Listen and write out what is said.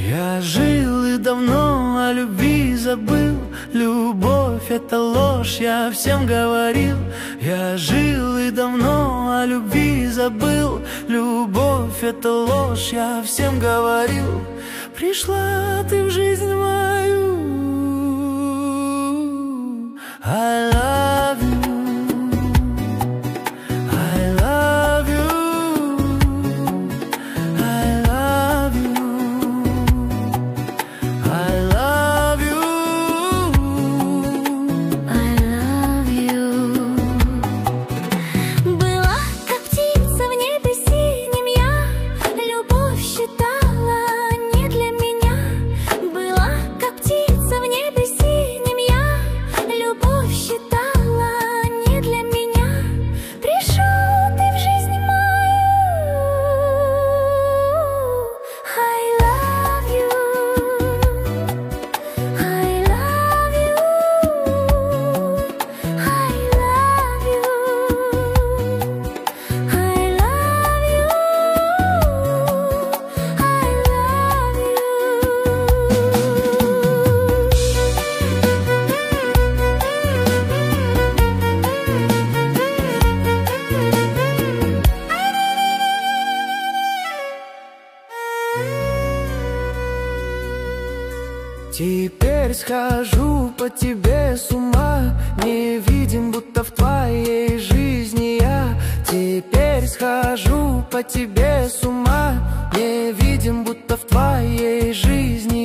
Я жил и давно о любви забыл. Любовь — это ложь, я всем говорил. Я жил и давно о любви забыл. Любовь — это ложь, я всем говорил. Пришла ты в жизнь мою. I love you. Теперь схожу по тебе с ума, не видим, будто в твоей жизни я. Теперь схожу по тебе с ума, не видим, будто в твоей жизни